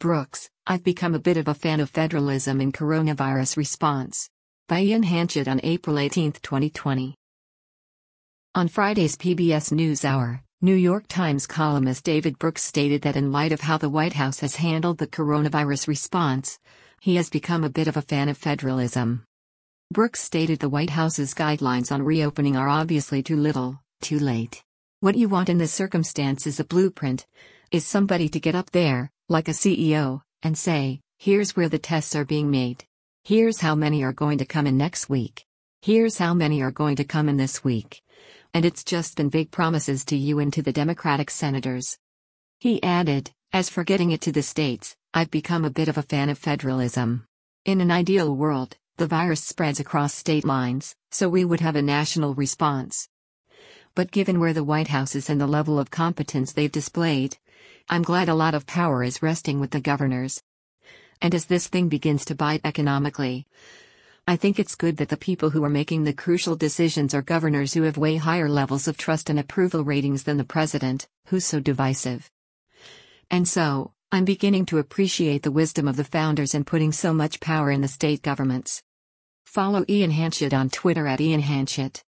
Brooks, I've become a bit of a fan of federalism in coronavirus response. By Ian Hanchett on April 18, 2020. On Friday's PBS NewsHour, New York Times columnist David Brooks stated that in light of how the White House has handled the coronavirus response, he has become a bit of a fan of federalism. Brooks stated the White House's guidelines on reopening are obviously too little, too late. What you want in this circumstance is a blueprint, is somebody to get up there, like a CEO, and say, here's where the tests are being made. Here's how many are going to come in next week. Here's how many are going to come in this week. And it's just been vague promises to you and to the Democratic senators. He added, as for getting it to the states, I've become a bit of a fan of federalism. In an ideal world, the virus spreads across state lines, so we would have a national response. But given where the White House is and the level of competence they've displayed, I'm glad a lot of power is resting with the governors. And as this thing begins to bite economically, I think it's good that the people who are making the crucial decisions are governors who have way higher levels of trust and approval ratings than the president, who's so divisive. And so, I'm beginning to appreciate the wisdom of the founders in putting so much power in the state governments. Follow Ian Hanchett on Twitter @IanHanchett.